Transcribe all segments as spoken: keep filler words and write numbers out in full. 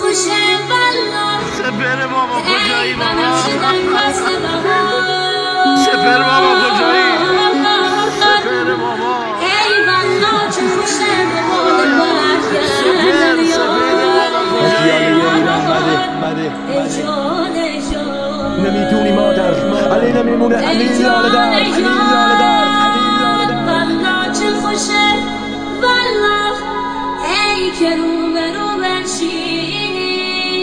خوشه والله سپر بابا کجایی بابا سپر بابا کجایی سپر بابا ای والله چه خوشه به مال سپر سپر بابا کجایی ای جان ای جان نمیدونی مادر علی نمیمونه علی لاله در علی لاله در والله چه خوشه والله ای که رو به رو بنشینی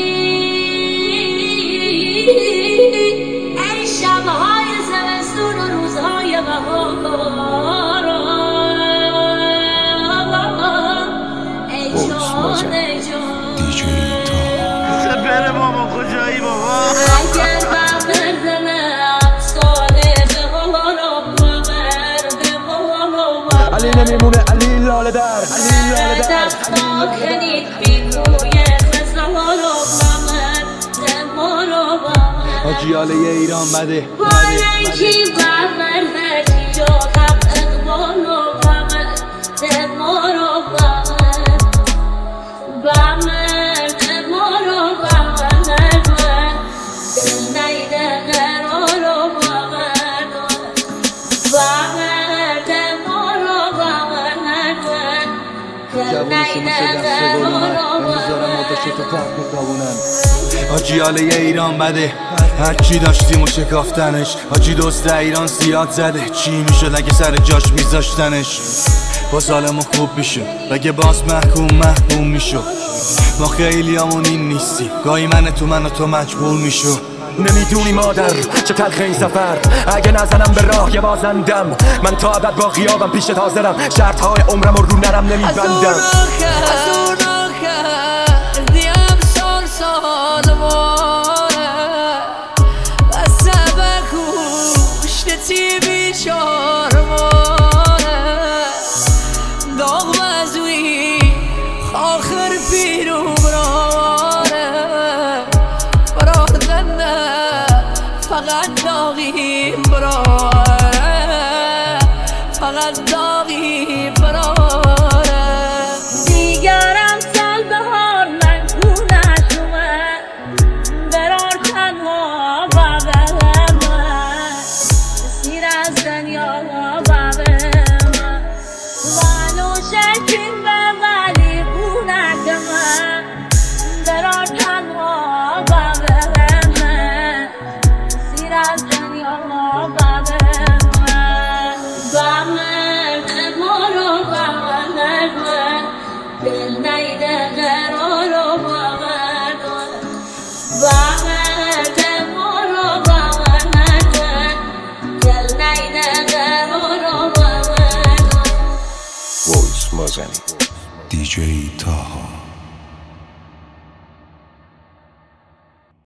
ای شبهای زمستون و روزهای بهار ای جان ای جان سپر بابا کجایی بابا اگر بغل دلم ساله علی نمیمونه علی لاله در علی لاله در آجیاله ایران بده بارنکی بمر نکی جا کم اقبال و بمر دمار و بمر بمر دمار و بمر نرمر دل نیده قرار و بمر بمر دمار و بمر نرمر دل نیده قرار و بمر آجیاله ایران بده هرچی داشتیم و شکافتنش حاجی دوست ایران زیاد زده چی میشد اگه سر جاش میذاشتنش با سالمون خوب میشد بگه باز محکوم محکوم میشد ما خیلی همون این نیستی گاهی من تو من و تو مجبور میشو نمیدونی مادر چه تلخ این سفر اگه نزنم به راه یه بازندم من تا ابد با غیابم پیشت حاضرم شرط های عمرم و رو نرم نمیبندم آخر پیرو براره برادن فقط داغی براره فقط داغی براره دیگرم سال بهار من گونت اومد برار تنها بابه من سیر از دنیا بابه من وانو شکیم به ولی گونت من برار تنها بابه من سیر از دنیا بابه من بامر دمارو بابه من دل نیده قرار و باور باور دمارو باور نکن دل نیده قرار و باور وایس مازنی دی جی تاها